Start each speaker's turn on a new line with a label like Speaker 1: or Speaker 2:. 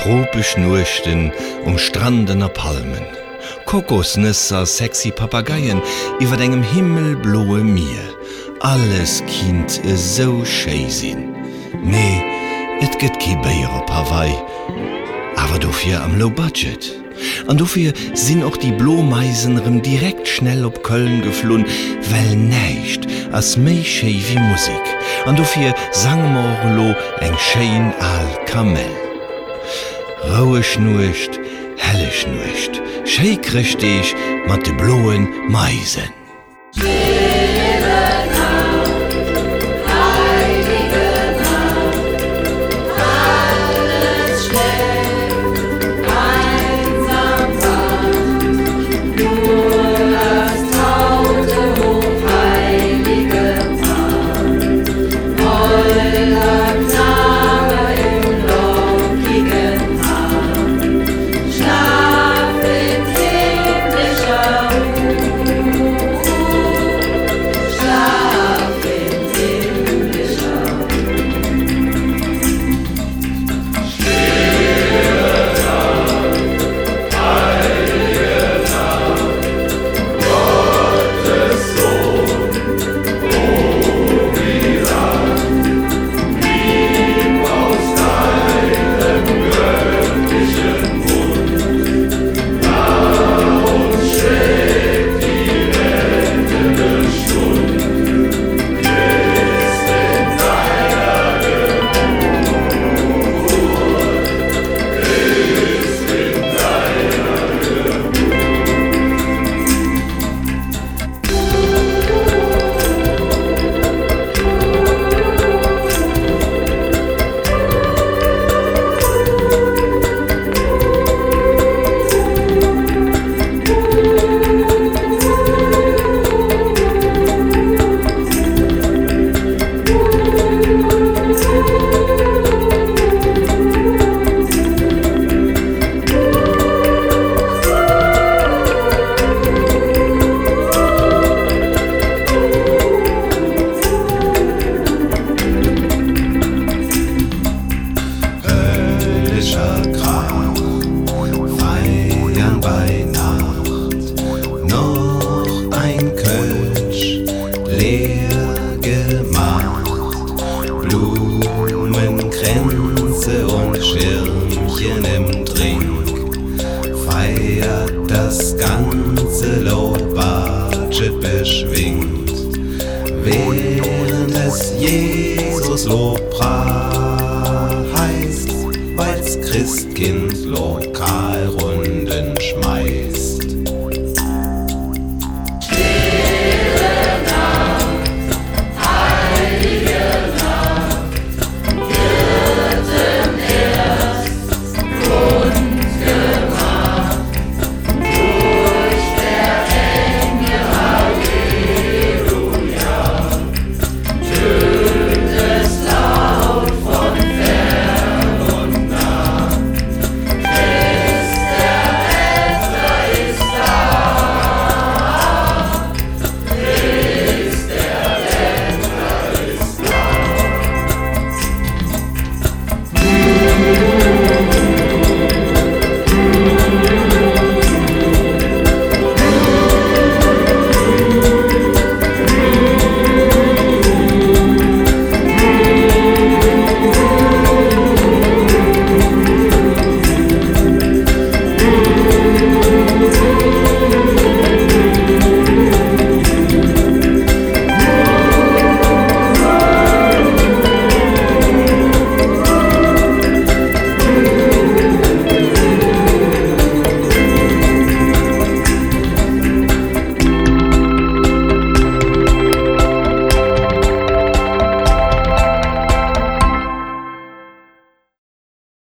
Speaker 1: tropisch Nuchten strandender Palmen, Kokosnüsse, sexy Papageien über engem himmelbloe Meer. Alles kind so schön sinn. Nee, et gëtt ki Beier op Hawaii, aber dofir am Low Budget. An dofir sinn auch die Blomeisenrem direkt schnell op Köln geflohn, weil näicht as méi schei wie Musik. An dofir sang morlo eng schein al Kamel. Raue Schnurcht, helle Schnurcht, schei richtig mat de bloen Meisen.
Speaker 2: Blumenkränze und Schirmchen im Trink, feiert das ganze Low-Budget beschwingt, während es Jesus Lobpreis heißt, weil's Christkind Lokalrunden schmeißt.